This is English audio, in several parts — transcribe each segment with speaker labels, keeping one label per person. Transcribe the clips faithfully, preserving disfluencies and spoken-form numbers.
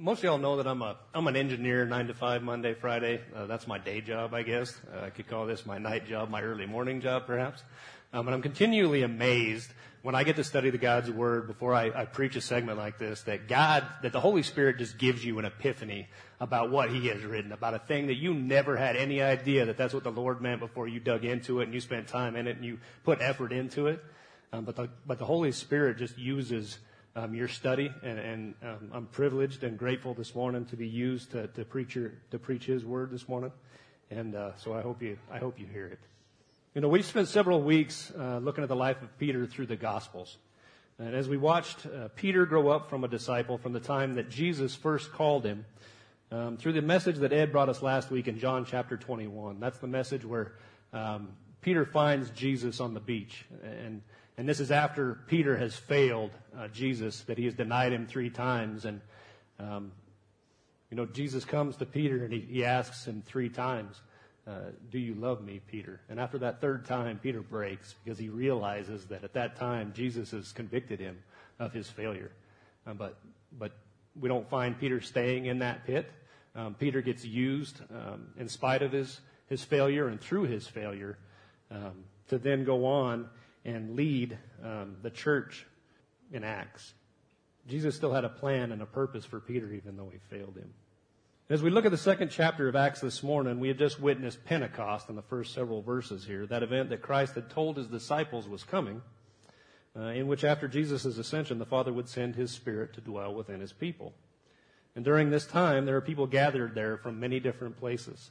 Speaker 1: most of y'all know that I'm a I'm an engineer, nine to five, Monday, Friday. Uh, that's my day job, I guess. Uh, I could call this my night job, my early morning job, perhaps. Um, but I'm continually amazed when I get to study the God's Word before I, I preach a segment like this, that God, that the Holy Spirit just gives you an epiphany about what He has written, about a thing that you never had any idea that that's what the Lord meant before you dug into it and you spent time in it and you put effort into it. Um, but the but the Holy Spirit just uses um, your study, and, and um, I'm privileged and grateful this morning to be used to, to preach your, to preach His Word this morning, and uh, so I hope you I hope you hear it. You know, we spent several weeks uh, looking at the life of Peter through the Gospels. And as we watched uh, Peter grow up from a disciple from the time that Jesus first called him, um, through the message that Ed brought us last week in John chapter twenty-one. That's the message where um, Peter finds Jesus on the beach. And, and this is after Peter has failed uh, Jesus, that he has denied him three times. And, um, you know, Jesus comes to Peter and he, he asks him three times, Uh, do you love me, Peter? And after that third time, Peter breaks because he realizes that at that time, Jesus has convicted him of his failure. Uh, but but we don't find Peter staying in that pit. Um, Peter gets used um, in spite of his, his failure and through his failure um, to then go on and lead um, the church in Acts. Jesus still had a plan and a purpose for Peter even though he failed him. As we look at the second chapter of Acts this morning, we have just witnessed Pentecost in the first several verses here, that event that Christ had told his disciples was coming, uh, in which after Jesus' ascension, the Father would send his Spirit to dwell within his people. And during this time, there are people gathered there from many different places.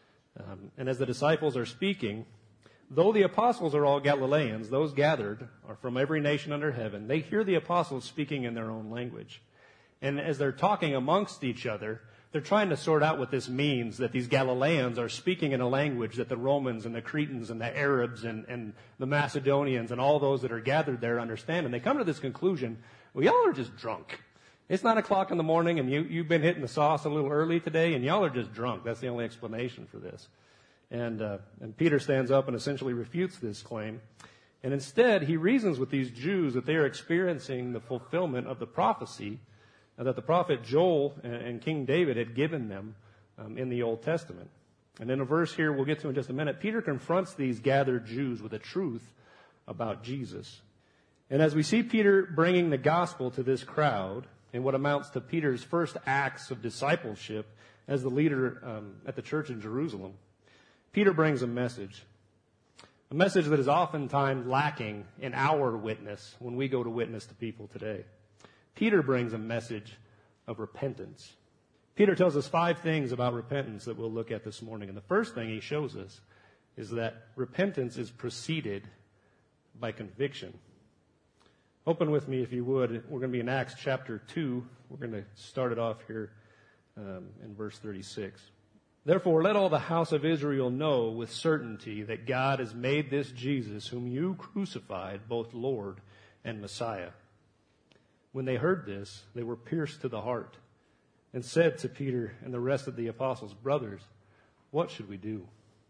Speaker 1: Um, and as the disciples are speaking, though the apostles are all Galileans, those gathered are from every nation under heaven. They hear the apostles speaking in their own language. And as they're talking amongst each other, they're trying to sort out what this means, that these Galileans are speaking in a language that the Romans and the Cretans and the Arabs and, and the Macedonians and all those that are gathered there understand. And they come to this conclusion, well, y'all are just drunk. It's nine o'clock in the morning and you, you've been hitting the sauce a little early today and y'all are just drunk. That's the only explanation for this. And, uh, and Peter stands up and essentially refutes this claim. And instead, he reasons with these Jews that they are experiencing the fulfillment of the prophecy that the prophet Joel and King David had given them um, in the Old Testament. And in a verse here we'll get to in just a minute, Peter confronts these gathered Jews with the truth about Jesus. And as we see Peter bringing the gospel to this crowd in what amounts to Peter's first acts of discipleship as the leader um, at the church in Jerusalem, Peter brings a message. A message that is oftentimes lacking in our witness when we go to witness to people today. Peter brings a message of repentance. Peter tells us five things about repentance that we'll look at this morning. And the first thing he shows us is that repentance is preceded by conviction. Open with me, if you would. We're going to be in Acts chapter two. We're going to start it off here um, in verse thirty-six. Therefore, let all the house of Israel know with certainty that God has made this Jesus, whom you crucified, both Lord and Messiah. When they heard this, they were pierced to the heart and said to Peter and the rest of the apostles, brothers, what should we do?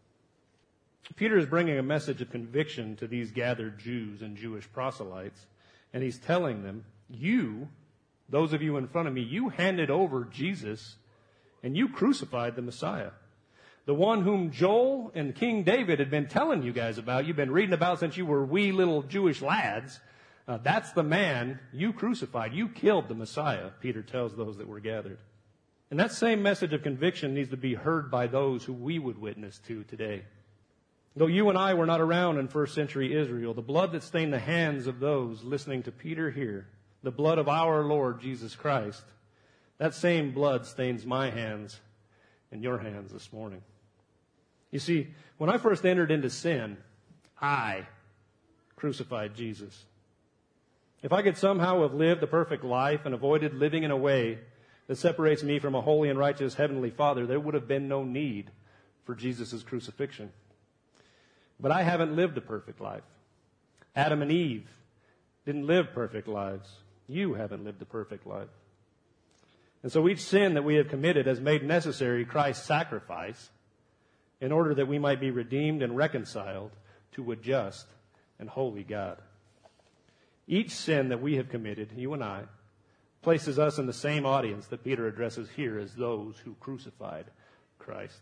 Speaker 1: Peter is bringing a message of conviction to these gathered Jews and Jewish proselytes, and he's telling them, you, those of you in front of me, you handed over Jesus and you crucified the Messiah. The one whom Joel and King David had been telling you guys about, you've been reading about since you were wee little Jewish lads. Uh, that's the man you crucified. You killed the Messiah, Peter tells those that were gathered. And that same message of conviction needs to be heard by those who we would witness to today. Though you and I were not around in first century Israel, the blood that stained the hands of those listening to Peter here, the blood of our Lord Jesus Christ, that same blood stains my hands and your hands this morning. You see, when I first entered into sin, I crucified Jesus. If I could somehow have lived a perfect life and avoided living in a way that separates me from a holy and righteous Heavenly Father, there would have been no need for Jesus' crucifixion. But I haven't lived a perfect life. Adam and Eve didn't live perfect lives. You haven't lived a perfect life. And so each sin that we have committed has made necessary Christ's sacrifice in order that we might be redeemed and reconciled to a just and holy God. Each sin that we have committed, you and I, places us in the same audience that Peter addresses here as those who crucified Christ.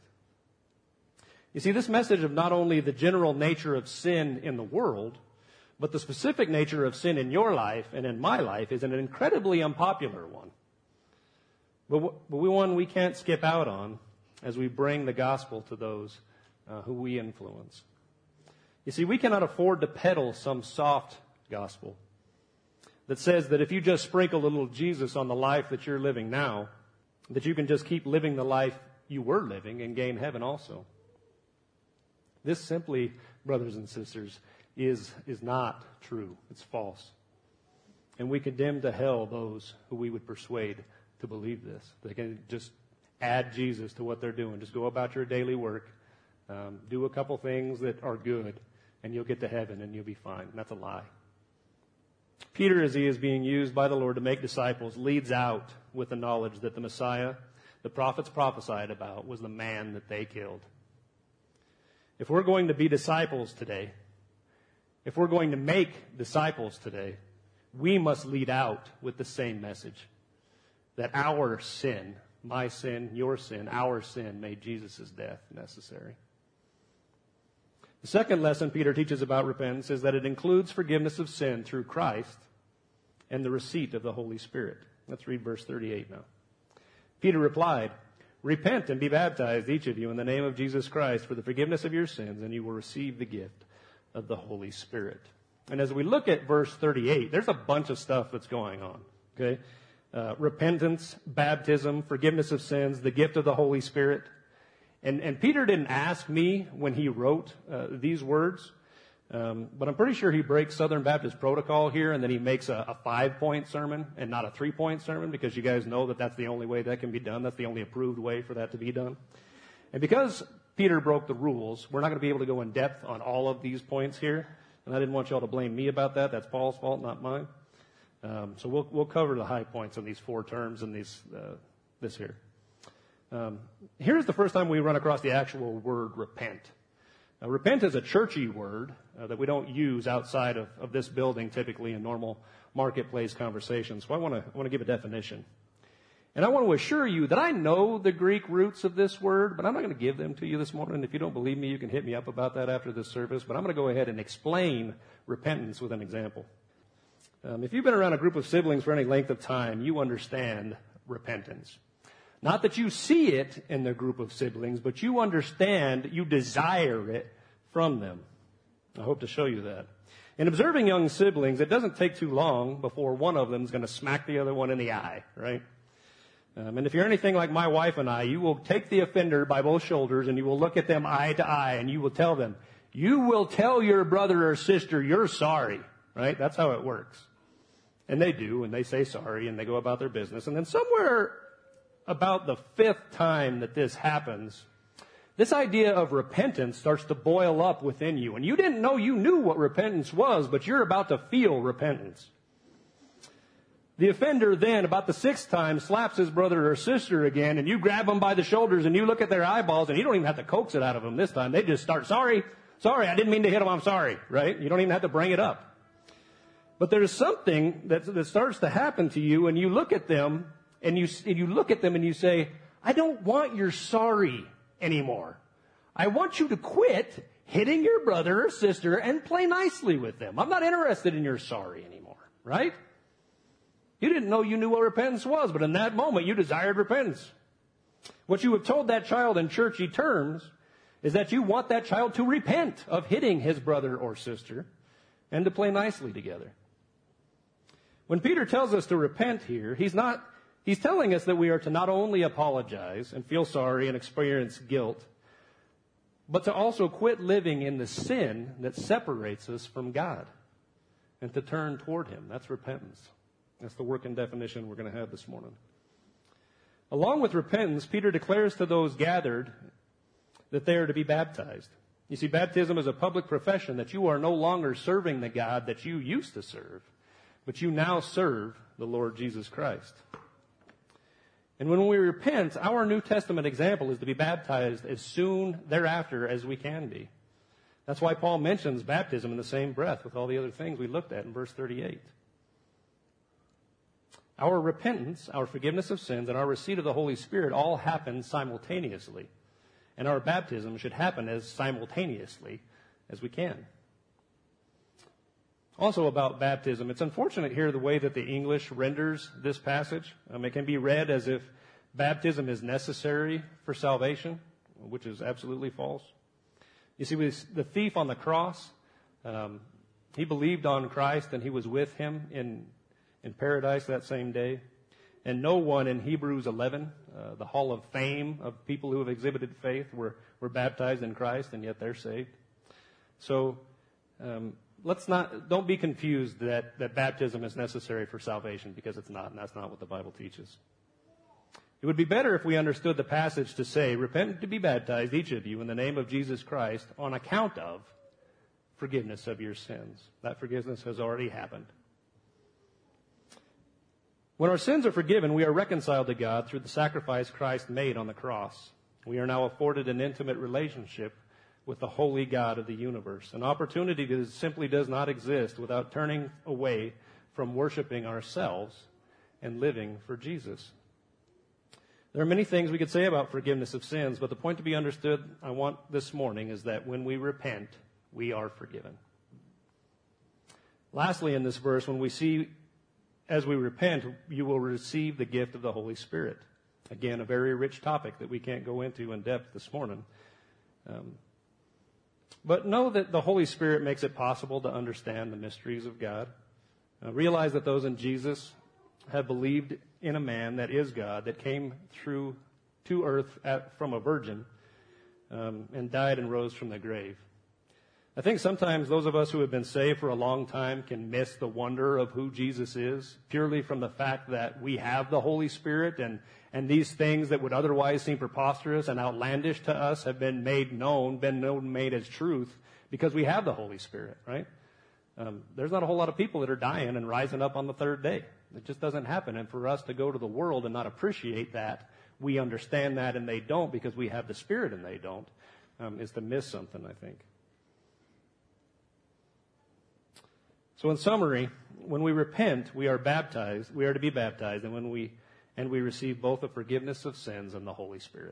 Speaker 1: You see, this message of not only the general nature of sin in the world, but the specific nature of sin in your life and in my life is an incredibly unpopular one. But one we can't skip out on as we bring the gospel to those uh, who we influence. You see, we cannot afford to peddle some soft gospel that says that if you just sprinkle a little Jesus on the life that you're living now, that you can just keep living the life you were living and gain heaven also. This simply, brothers and sisters, is, is not true. It's false. And we condemn to hell those who we would persuade to believe this. They can just add Jesus to what they're doing. Just go about your daily work. Um, do a couple things that are good, and you'll get to heaven and you'll be fine. That's a lie. Peter, as he is being used by the Lord to make disciples, leads out with the knowledge that the Messiah the prophets prophesied about was the man that they killed. If we're going to be disciples today, if we're going to make disciples today, we must lead out with the same message. That our sin, my sin, your sin, our sin made Jesus' death necessary. The second lesson Peter teaches about repentance is that it includes forgiveness of sin through Christ and the receipt of the Holy Spirit. Let's read verse thirty-eight now. Peter replied, "Repent and be baptized, each of you, in the name of Jesus Christ for the forgiveness of your sins, and you will receive the gift of the Holy Spirit." And as we look at verse thirty-eight, there's a bunch of stuff that's going on. Okay? Uh, repentance, baptism, forgiveness of sins, the gift of the Holy Spirit. And, and Peter didn't ask me when he wrote uh, these words, um, but I'm pretty sure he breaks Southern Baptist protocol here, and then he makes a, a five-point sermon and not a three-point sermon, because you guys know that that's the only way that can be done. That's the only approved way for that to be done. And because Peter broke the rules, we're not going to be able to go in depth on all of these points here, and I didn't want y'all to blame me about that. That's Paul's fault, not mine. Um, so we'll we'll cover the high points on these four terms and these uh, this here. Um, here's the first time we run across the actual word repent. Uh, repent is a churchy word uh, that we don't use outside of, of this building typically in normal marketplace conversations. So I want to I want to give a definition. And I want to assure you that I know the Greek roots of this word, but I'm not going to give them to you this morning. If you don't believe me, you can hit me up about that after this service. But I'm going to go ahead and explain repentance with an example. Um, if you've been around a group of siblings for any length of time, you understand repentance. Not that you see it in the group of siblings, but you understand, you desire it from them. I hope to show you that. In observing young siblings, it doesn't take too long before one of them is going to smack the other one in the eye, right? Um, and if you're anything like my wife and I, you will take the offender by both shoulders and you will look at them eye to eye and you will tell them, you will tell your brother or sister you're sorry, right? That's how it works. And they do, and they say sorry, and they go about their business. And then somewhere about the fifth time that this happens, this idea of repentance starts to boil up within you. And you didn't know you knew what repentance was, but you're about to feel repentance. The offender then, about the sixth time, slaps his brother or sister again, and you grab them by the shoulders, and you look at their eyeballs, and you don't even have to coax it out of them this time. They just start, sorry, sorry, I didn't mean to hit them, I'm sorry, right? You don't even have to bring it up. But there's something that, that starts to happen to you, and you look at them, and you, and you look at them and you say, I don't want your sorry anymore. I want you to quit hitting your brother or sister and play nicely with them. I'm not interested in your sorry anymore, right? You didn't know you knew what repentance was, but in that moment you desired repentance. What you have told that child in churchy terms is that you want that child to repent of hitting his brother or sister and to play nicely together. When Peter tells us to repent here, he's not, he's telling us that we are to not only apologize and feel sorry and experience guilt, but to also quit living in the sin that separates us from God and to turn toward Him. That's repentance. That's the working definition we're going to have this morning. Along with repentance, Peter declares to those gathered that they are to be baptized. You see, baptism is a public profession that you are no longer serving the God that you used to serve, but you now serve the Lord Jesus Christ. And when we repent, our New Testament example is to be baptized as soon thereafter as we can be. That's why Paul mentions baptism in the same breath with all the other things we looked at in verse thirty-eight. Our repentance, our forgiveness of sins, and our receipt of the Holy Spirit all happen simultaneously. And our baptism should happen as simultaneously as we can. Also about baptism, it's unfortunate here the way that the English renders this passage. Um, it can be read as if baptism is necessary for salvation, which is absolutely false. You see, with the thief on the cross, um, he believed on Christ and he was with him in, in paradise that same day. And no one in Hebrews eleven, uh, the hall of fame of people who have exhibited faith, were, were baptized in Christ, and yet they're saved. So um, let's not, don't be confused that, that baptism is necessary for salvation, because it's not, and that's not what the Bible teaches. It would be better if we understood the passage to say, repent and to be baptized, each of you, in the name of Jesus Christ, on account of forgiveness of your sins. That forgiveness has already happened. When our sins are forgiven, we are reconciled to God through the sacrifice Christ made on the cross. We are now afforded an intimate relationship with the holy God of the universe, an opportunity that simply does not exist without turning away from worshiping ourselves and living for Jesus. There are many things we could say about forgiveness of sins, but the point to be understood I want this morning is that when we repent, we are forgiven. Lastly, in this verse, when we see as we repent, you will receive the gift of the Holy Spirit. Again, a very rich topic that we can't go into in depth this morning. Um, but know that the Holy Spirit makes it possible to understand the mysteries of God. Uh, realize that those in Jesus have believed in a man that is God, that came through to earth at, from a virgin, um, and died and rose from the grave. I think sometimes those of us who have been saved for a long time can miss the wonder of who Jesus is, purely from the fact that we have the Holy Spirit, and, and these things that would otherwise seem preposterous and outlandish to us have been made known, been known, made as truth, because we have the Holy Spirit, right? Um, there's not a whole lot of people that are dying and rising up on the third day. It just doesn't happen. And for us to go to the world and not appreciate that, we understand that and they don't because we have the Spirit and they don't, um, is to miss something, I think. So in summary, when we repent, we are baptized, we are to be baptized, and when we and we receive both the forgiveness of sins and the Holy Spirit.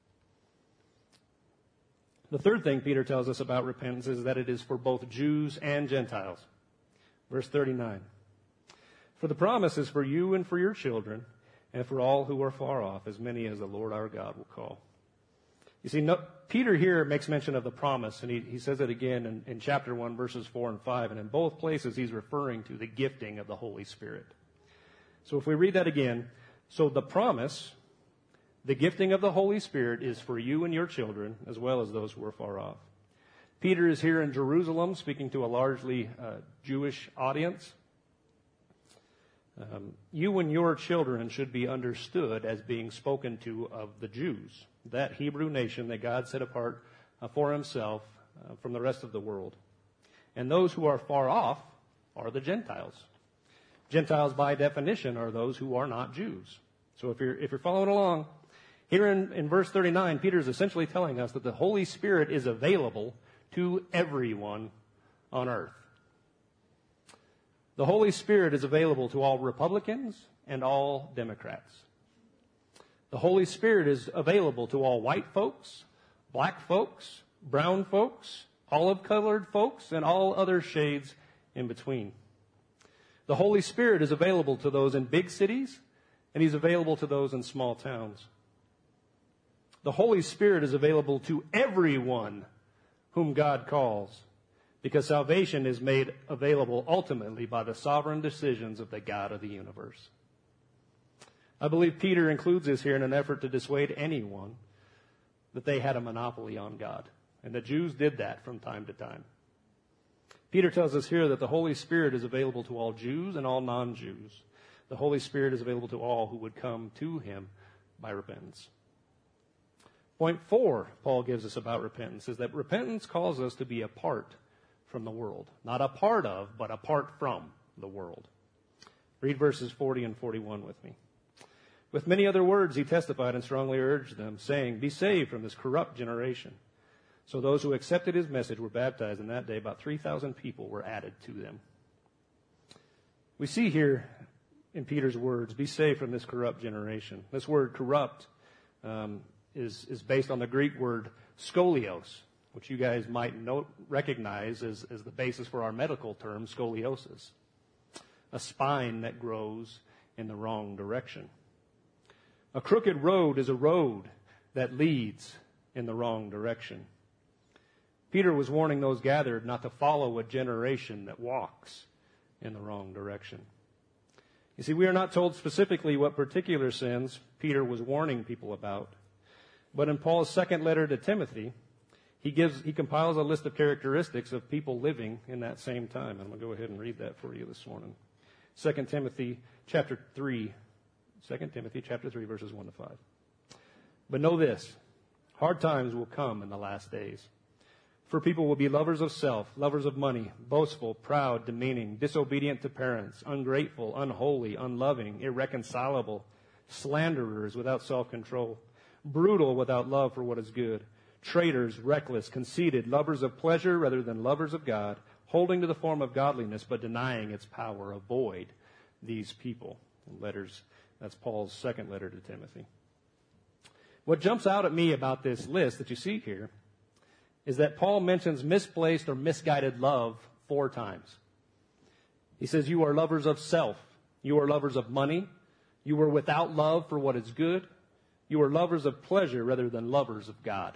Speaker 1: The third thing Peter tells us about repentance is that it is for both Jews and Gentiles. Verse thirty-nine. For the promise is for you and for your children, and for all who are far off, as many as the Lord our God will call. You see, no, Peter here makes mention of the promise, and he, he says it again in, in chapter one, verses four and five. And in both places, he's referring to the gifting of the Holy Spirit. So if we read that again, so the promise, the gifting of the Holy Spirit, is for you and your children, as well as those who are far off. Peter is here in Jerusalem, speaking to a largely uh, Jewish audience. Um, you and your children should be understood as being spoken to of the Jews, that Hebrew nation that God set apart uh, for himself uh, from the rest of the world. And those who are far off are the Gentiles. Gentiles, by definition, are those who are not Jews. So if you're, if you're following along, here in, in verse thirty-nine, Peter is essentially telling us that the Holy Spirit is available to everyone on earth. The Holy Spirit is available to all Republicans and all Democrats. The Holy Spirit is available to all white folks, black folks, brown folks, olive-colored folks, and all other shades in between. The Holy Spirit is available to those in big cities, and he's available to those in small towns. The Holy Spirit is available to everyone whom God calls, because salvation is made available ultimately by the sovereign decisions of the God of the universe. I believe Peter includes this here in an effort to dissuade anyone that they had a monopoly on God. And the Jews did that from time to time. Peter tells us here that the Holy Spirit is available to all Jews and all non-Jews. The Holy Spirit is available to all who would come to him by repentance. Point four, Paul gives us about repentance, is that repentance calls us to be apart from the world. Not a part of, but apart from the world. Read verses forty and forty-one with me. With many other words he testified and strongly urged them, saying, "Be saved from this corrupt generation." So those who accepted his message were baptized, and that day about three thousand people were added to them. We see here in Peter's words, be saved from this corrupt generation. This word corrupt um, is, is based on the Greek word scolios, which you guys might know, recognize as, as the basis for our medical term, scoliosis. A spine that grows in the wrong direction. A crooked road is a road that leads in the wrong direction. Peter was warning those gathered not to follow a generation that walks in the wrong direction. You see, we are not told specifically what particular sins Peter was warning people about. But in Paul's second letter to Timothy, he gives, he compiles a list of characteristics of people living in that same time. And I'm going to go ahead and read that for you this morning. Second Timothy chapter three. Second Timothy chapter three, verses one to five. But know this, hard times will come in the last days. For people will be lovers of self, lovers of money, boastful, proud, demeaning, disobedient to parents, ungrateful, unholy, unloving, irreconcilable, slanderers without self-control, brutal without love for what is good, traitors, reckless, conceited, lovers of pleasure rather than lovers of God, holding to the form of godliness but denying its power. Avoid these people. In letters, that's Paul's second letter to Timothy. What jumps out at me about this list that you see here is that Paul mentions misplaced or misguided love four times. He says, you are lovers of self. You are lovers of money. You are without love for what is good. You are lovers of pleasure rather than lovers of God.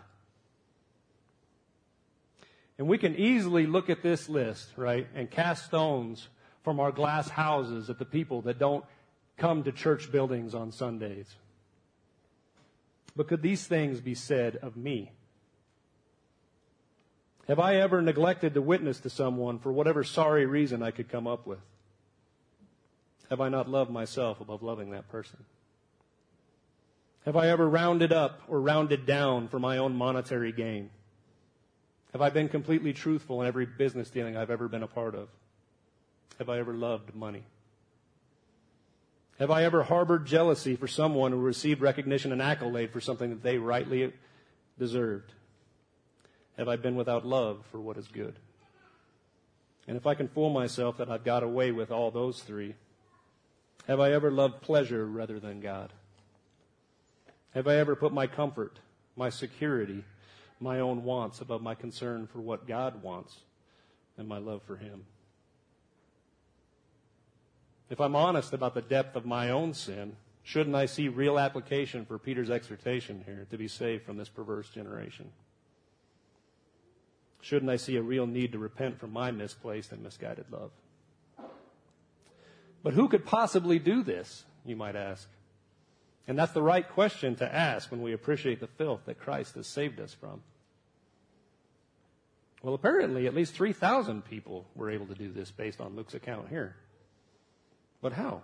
Speaker 1: And we can easily look at this list, right, and cast stones from our glass houses at the people that don't come to church buildings on Sundays. But could these things be said of me? Have I ever neglected to witness to someone for whatever sorry reason I could come up with? Have I not loved myself above loving that person? Have I ever rounded up or rounded down for my own monetary gain? Have I been completely truthful in every business dealing I've ever been a part of? Have I ever loved money? Have I ever harbored jealousy for someone who received recognition and accolade for something that they rightly deserved? Have I been without love for what is good? And if I can fool myself that I've got away with all those three, have I ever loved pleasure rather than God? Have I ever put my comfort, my security, my own wants above my concern for what God wants and my love for Him? If I'm honest about the depth of my own sin, shouldn't I see real application for Peter's exhortation here to be saved from this perverse generation? Shouldn't I see a real need to repent from my misplaced and misguided love? But who could possibly do this, you might ask? And that's the right question to ask when we appreciate the filth that Christ has saved us from. Well, apparently at least three thousand people were able to do this based on Luke's account here. But how?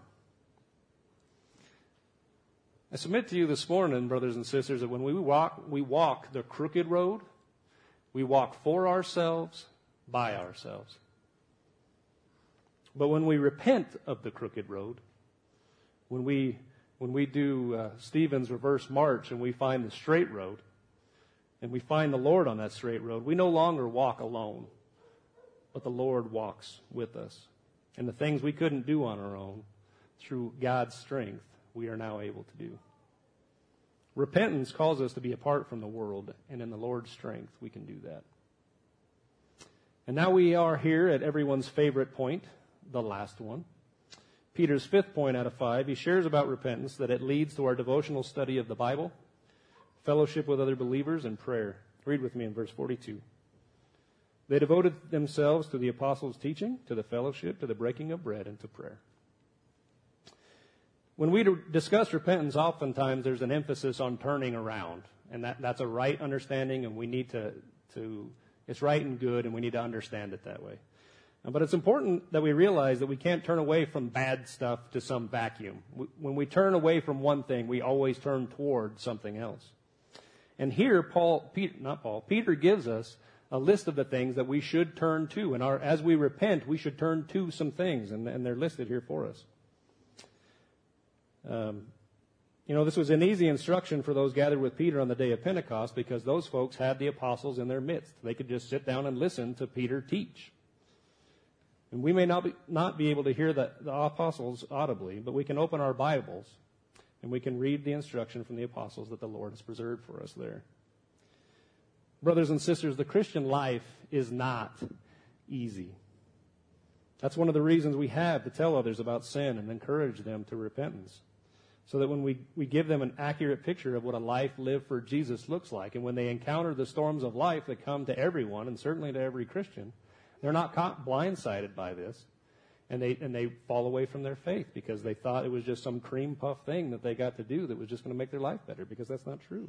Speaker 1: I submit to you this morning, brothers and sisters, that when we walk, we walk the crooked road, we walk for ourselves, by ourselves. But when we repent of the crooked road, when we when we do uh, Stephen's reverse march and we find the straight road, and we find the Lord on that straight road, we no longer walk alone, but the Lord walks with us. And the things we couldn't do on our own, through God's strength, we are now able to do. Repentance calls us to be apart from the world, and in the Lord's strength, we can do that. And now we are here at everyone's favorite point, the last one. Peter's fifth point out of five, he shares about repentance, that it leads to our devotional study of the Bible, fellowship with other believers, and prayer. Read with me in verse forty-two. They devoted themselves to the apostles' teaching, to the fellowship, to the breaking of bread, and to prayer. When we discuss repentance, oftentimes there's an emphasis on turning around. And that, that's a right understanding, and we need to, to, it's right and good, and we need to understand it that way. But it's important that we realize that we can't turn away from bad stuff to some vacuum. When we turn away from one thing, we always turn toward something else. And here, Paul, Peter, not Paul, Peter gives us a list of the things that we should turn to. And our, as we repent, we should turn to some things, and, and they're listed here for us. Um, you know, this was an easy instruction for those gathered with Peter on the day of Pentecost, because those folks had the apostles in their midst. They could just sit down and listen to Peter teach. And we may not be, not be able to hear the, the apostles audibly, but we can open our Bibles and we can read the instruction from the apostles that the Lord has preserved for us there. Brothers and sisters, the Christian life is not easy. That's one of the reasons we have to tell others about sin and encourage them to repentance, so that when we, we give them an accurate picture of what a life lived for Jesus looks like, and when they encounter the storms of life that come to everyone, and certainly to every Christian, they're not caught blindsided by this, and they and they fall away from their faith because they thought it was just some cream puff thing that they got to do that was just going to make their life better, because that's not true.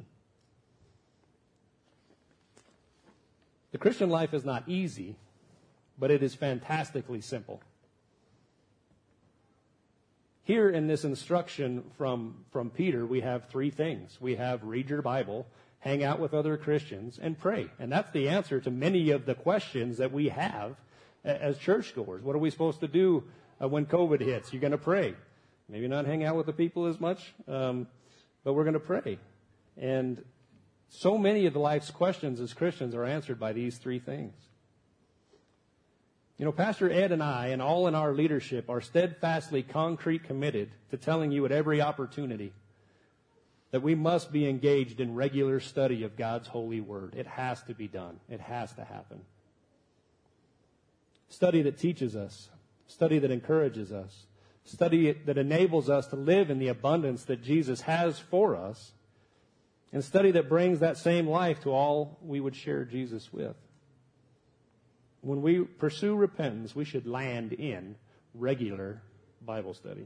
Speaker 1: The Christian life is not easy, but it is fantastically simple. Here in this instruction from, from Peter, we have three things. We have read your Bible, hang out with other Christians, and pray. And that's the answer to many of the questions that we have as churchgoers. What are we supposed to do uh, when COVID hits? You're going to pray. Maybe not hang out with the people as much, um, but we're going to pray. And so many of the life's questions as Christians are answered by these three things. You know, Pastor Ed and I, and all in our leadership, are steadfastly, concrete committed to telling you at every opportunity that we must be engaged in regular study of God's holy word. It has to be done. It has to happen. Study that teaches us. Study that encourages us. Study that enables us to live in the abundance that Jesus has for us. And study that brings that same life to all we would share Jesus with. When we pursue repentance, we should land in regular Bible study.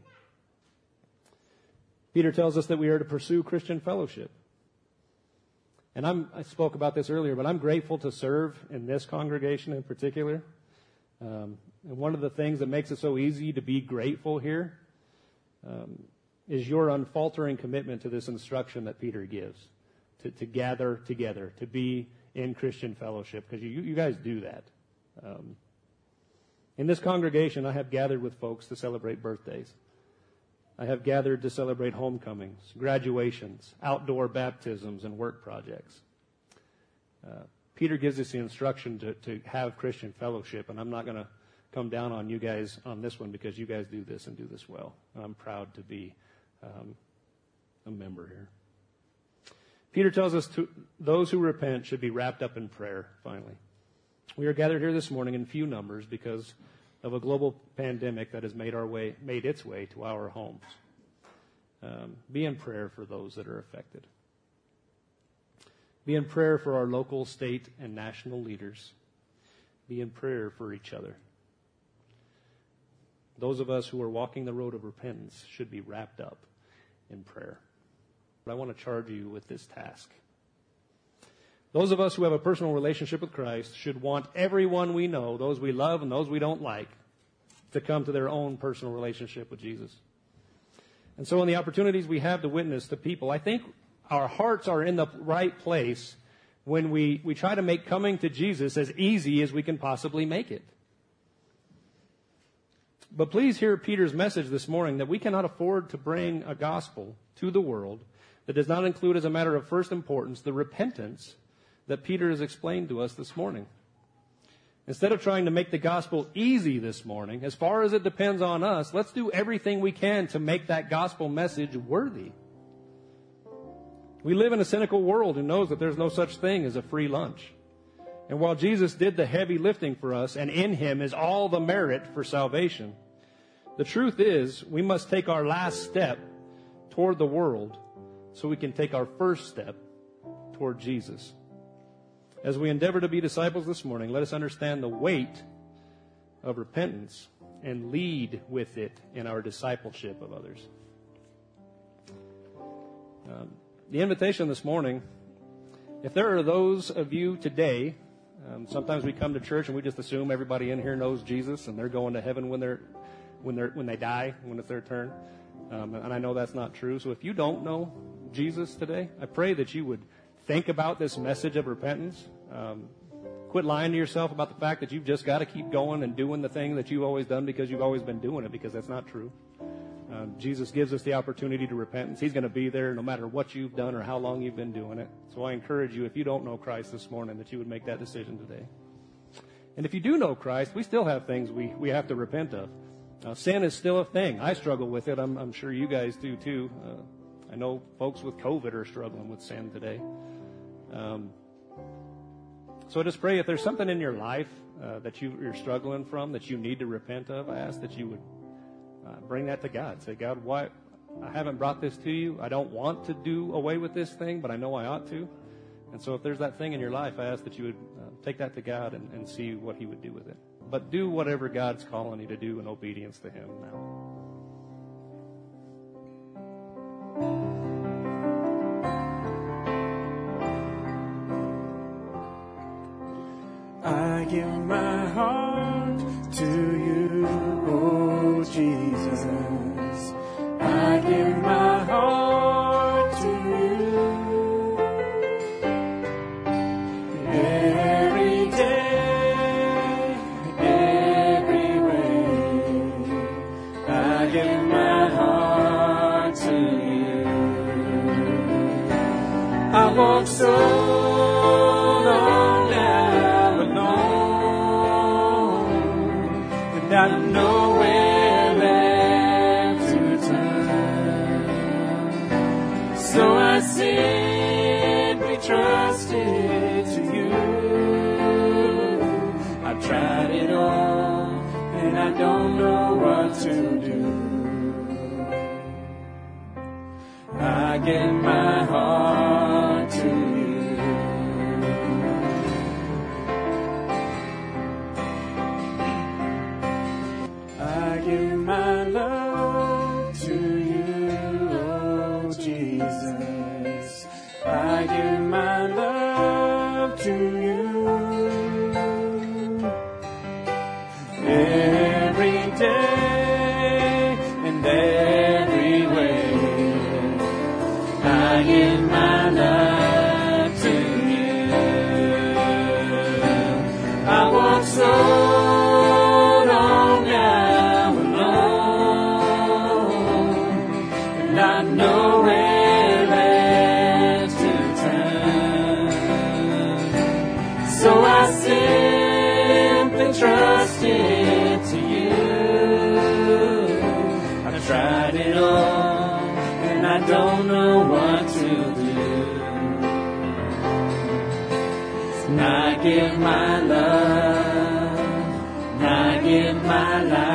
Speaker 1: Peter tells us that we are to pursue Christian fellowship. And I'm, I spoke about this earlier, but I'm grateful to serve in this congregation in particular. Um, and one of the things that makes it so easy to be grateful here um, is your unfaltering commitment to this instruction that Peter gives, to, to gather together, to be in Christian fellowship, because you, you guys do that. Um, in this congregation, I have gathered with folks to celebrate birthdays. I have gathered to celebrate homecomings, graduations, outdoor baptisms, and work projects. Uh, Peter gives us the instruction to, to have Christian fellowship, and I'm not going to come down on you guys on this one because you guys do this and do this well. I'm proud to be um, a member here. Peter tells us to, those who repent should be wrapped up in prayer, finally. We are gathered here this morning in few numbers because of a global pandemic that has made our way, made its way to our homes. Um, be in prayer for those that are affected. Be in prayer for our local, state, and national leaders. Be in prayer for each other. Those of us who are walking the road of repentance should be wrapped up in prayer. But I want to charge you with this task. Those of us who have a personal relationship with Christ should want everyone we know, those we love and those we don't like, to come to their own personal relationship with Jesus. And so in the opportunities we have to witness to people, I think our hearts are in the right place when we, we try to make coming to Jesus as easy as we can possibly make it. But please hear Peter's message this morning that we cannot afford to bring a gospel to the world that does not include as a matter of first importance the repentance that Peter has explained to us this morning. Instead of trying to make the gospel easy this morning, as far as it depends on us, let's do everything we can to make that gospel message worthy. We live in a cynical world who knows that there's no such thing as a free lunch. And while Jesus did the heavy lifting for us, and in him is all the merit for salvation, the truth is we must take our last step toward the world so we can take our first step toward Jesus. As we endeavor to be disciples this morning, let us understand the weight of repentance and lead with it in our discipleship of others. Um, the invitation this morning, if there are those of you today, um, sometimes we come to church and we just assume everybody in here knows Jesus and they're going to heaven when they're when they're when they die, when it's their turn. Um, and I know that's not true. So if you don't know Jesus today, I pray that you would think about this message of repentance. Um, quit lying to yourself about the fact that you've just got to keep going and doing the thing that you've always done because you've always been doing it, because that's not true. Um, Jesus gives us the opportunity to repentance. He's going to be there no matter what you've done or how long you've been doing it. So I encourage you, if you don't know Christ this morning, that you would make that decision today. And if you do know Christ, we still have things we, we have to repent of. Uh, sin is still a thing. I struggle with it. I'm, I'm sure you guys do too. Uh, I know folks with COVID are struggling with sin today. Um, so I just pray if there's something in your life uh, that you, you're struggling from that you need to repent of, I ask that you would uh, bring that to God. Say, God, why I haven't brought this to you. I don't want to do away with this thing, but I know I ought to. And so if there's that thing in your life, I ask that you would uh, take that to God and, and see what he would do with it. But do whatever God's calling you to do in obedience to him now.
Speaker 2: I give my heart to you, oh Jesus. I give my heart to you. Every day, every way, I give my heart to you. I walk so long now alone, and I know where left to turn. So I simply trusted to you. I've tried it all, and I don't know what to do. I give my heart to you. I give my love to you, oh Jesus. I give my love to you. Every day and every way, I give my love to you. I walk so long now alone, and I know where left to turn. So I simply trusted to you. I've tried it all, and I don't know what to do. And I give my love, and I give my life.